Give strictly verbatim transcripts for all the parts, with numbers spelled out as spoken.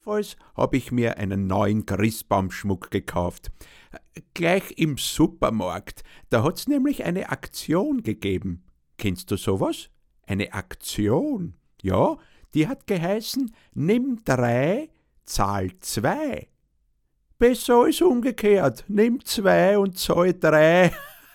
Jedenfalls habe ich mir einen neuen Christbaumschmuck gekauft. Gleich im Supermarkt. Da hat's nämlich eine Aktion gegeben. Kennst du sowas? Eine Aktion? Ja, die hat geheißen, nimm drei, zahl zwei. Besser als umgekehrt. Nimm zwei und zahl drei.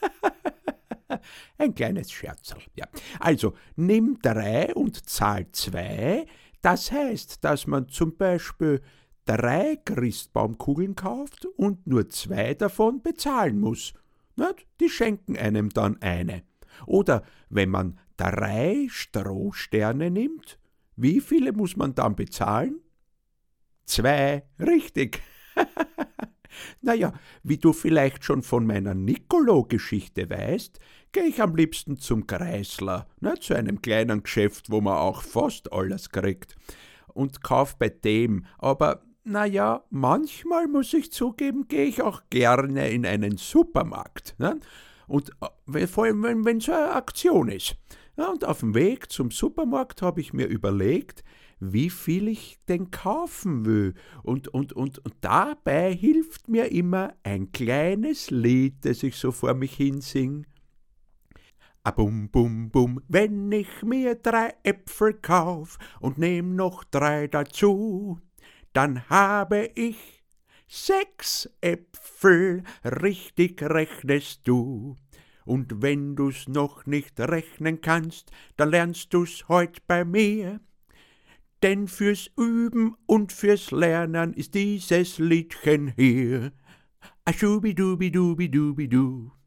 Ein kleines Scherzerl, ja. Also, nimm drei und zahl zwei. Das heißt, dass man zum Beispiel drei Christbaumkugeln kauft und nur zwei davon bezahlen muss. Nicht? Die schenken einem dann eine. Oder wenn man drei Strohsterne nimmt, wie viele muss man dann bezahlen? Zwei, richtig. Naja, wie du vielleicht schon von meiner Nicolo-Geschichte weißt, gehe ich am liebsten zum Kreisler, ne, zu einem kleinen Geschäft, wo man auch fast alles kriegt, und kauf bei dem. Aber naja, manchmal muss ich zugeben, gehe ich auch gerne in einen Supermarkt. Ne? Und äh, vor allem, wenn, wenn so eine Aktion ist. Ja, und auf dem Weg zum Supermarkt habe ich mir überlegt, wie viel ich denn kaufen will. Und, und, und, und dabei hilft mir immer ein kleines Lied, das ich so vor mich hinsing. A bum bum bum, wenn ich mir drei Äpfel kauf und nehm noch drei dazu, dann habe ich sechs Äpfel, richtig rechnest du. Und wenn du's noch nicht rechnen kannst, dann lernst du's heut bei mir. Denn fürs Üben und fürs Lernen ist dieses Liedchen hier. A schubidubidubidubidu.